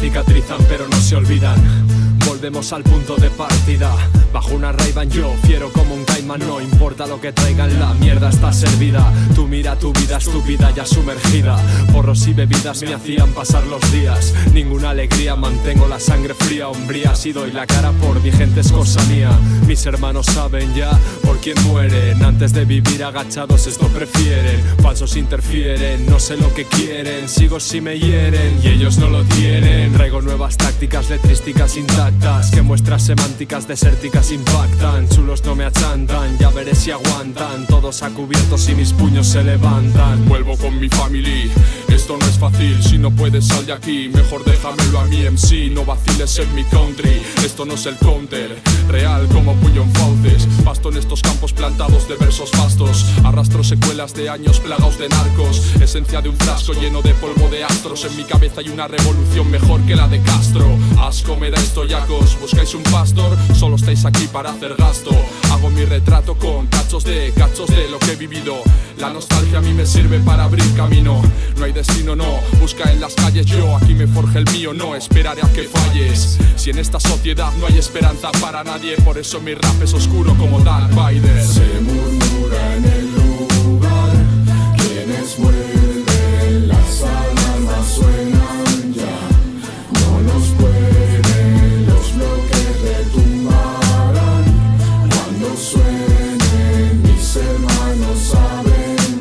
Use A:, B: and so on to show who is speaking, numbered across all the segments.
A: cicatrizan pero no se olvidan. Volvemos al punto de partida. Bajo una Ray-Ban yo, fiero como un caimán. No importa lo que traigan, la mierda está servida. Tú mira tu vida estúpida ya sumergida. Porros y bebidas me hacían pasar los días. Ninguna alegría, mantengo la sangre fría. Hombrías y doy la cara por mi gente, es cosa mía. Mis hermanos saben ya por quién mueren. Antes de vivir agachados esto prefieren. Falsos interfieren, no sé lo que quieren. Sigo si me hieren y ellos no lo tienen. Traigo nuevas tácticas letrísticas intactas que muestras semánticas desérticas impactan. Chulos no me achantan, ya veré si aguantan. Todos a cubiertos y mis puños se levantan.
B: Vuelvo con mi family, esto no es fácil. Si no puedes sal de aquí, mejor déjamelo a mi MC. No vaciles en mi country, esto no es el counter. Real como puño en fauces. Pasto en estos campos plantados de versos vastos. Arrastro secuelas de años plagados de narcos. Esencia de un frasco lleno de polvo de astros. En mi cabeza hay una revolución mejor que la de Castro. Asco me da esto yacos. Buscáis un pastor, solo estáis aquí para hacer gasto. Hago mi retrato con cachos de lo que he vivido. La nostalgia a mí me sirve para abrir camino. No hay destino, no, busca en las calles yo. Aquí me forja el mío, no esperaré a que falles. Si en esta sociedad no hay esperanza para nadie, por eso mi rap es oscuro como Darth Vader.
C: Se murmura en el lugar, quienes vuelven, las alarmas suenan ya. No nos pueden, los bloques retumbarán. Cuando suenen, mis hermanos saben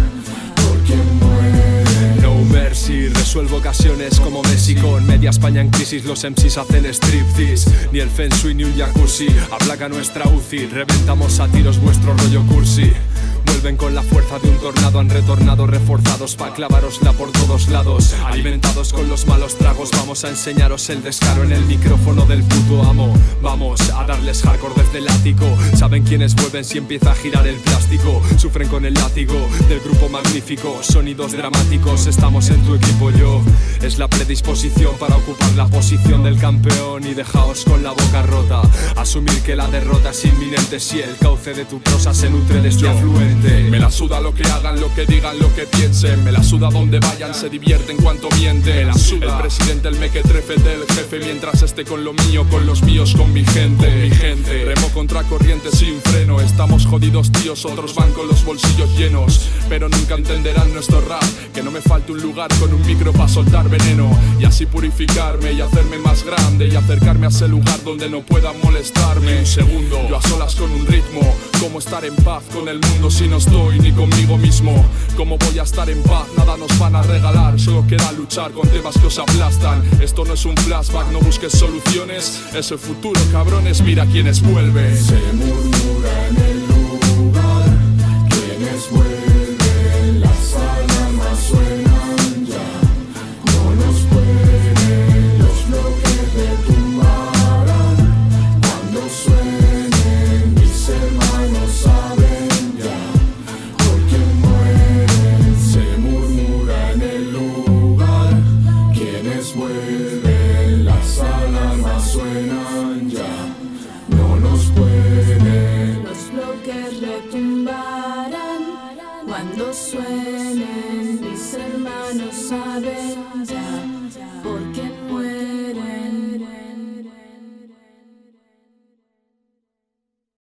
C: ya por quién mueren.
A: No mercy, resuelvo ocasiones como Messi. Con media España en crisis, los MCs hacen striptease. Ni el feng shui ni un jacuzzi aplaca nuestra UCI. Reventamos a tiros vuestro rollo cursi. Vuelven con la fuerza de un tornado, han retornado reforzados pa' clavárosla por todos lados. Alimentados con los malos tragos, vamos a enseñaros el descaro en el micrófono del puto amo. Vamos a darles hardcore desde el ático. Saben quiénes vuelven si empieza a girar el plástico. Sufren con el látigo del grupo magnífico. Sonidos dramáticos, estamos en tu equipo yo. Es la predisposición para ocupar la posición del campeón y dejaos con la boca rota. Asumir que la derrota es inminente si el cauce de tu prosa se nutre de este afluente.
B: Me la suda lo que hagan, lo que digan, lo que piensen. Me la suda donde vayan, se divierten cuanto mienten. Me la suda el presidente, el mequetrefe del jefe. Mientras esté con lo mío, con los míos, con mi gente. Remo contra corriente sin freno. Estamos jodidos tíos, otros van con los bolsillos llenos. Pero nunca entenderán nuestro rap, que no me falte un lugar con un micro para soltar veneno. Y así purificarme y hacerme más grande. Y acercarme a ese lugar donde no puedan molestarme. Ni un segundo, yo a solas con un ritmo. Cómo estar en paz con el mundo si no estoy ni conmigo mismo. Cómo voy a estar en paz, nada nos van a regalar. Solo queda luchar con temas que os aplastan. Esto no es un flashback, no busques soluciones. Es el futuro, cabrones, mira quiénes vuelven.
C: Se murmura en el lugar, quienes vuelven, las alarmas suenan ya. No nos pueden, los bloques retumbarán. Cuando suenen, mis hermanos saben ya por quién mueren. Se murmura en el lugar, quienes vuelven, las alarmas suenan ya. No nos pueden,
D: los bloques retumbarán. Cuando suenen, mis hermanos saben ya por qué